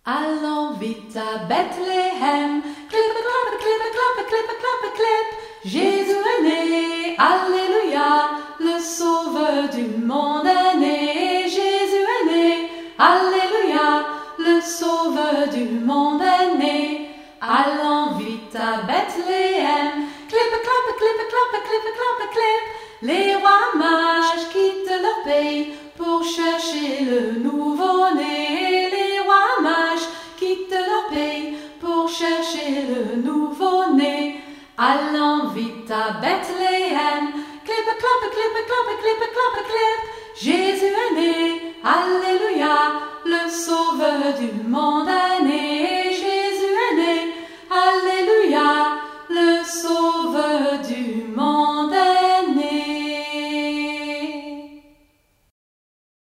Allons vite à Bethléem, clip, clop, clip, clip, Jésus est né, Alléluia, le sauveur du monde est né, Jésus est né, Alléluia, le sauveur du monde est né. Allons vite à Bethléem, clip, clop, clip, les rois mages quittent leur pays pour chercher le nouveau-né. Les rois mages quittent leur pays pour chercher le nouveau-né. Allons vite à Bethléem, clip, clop, clip, Jésus est né, Alléluia, le sauveur du monde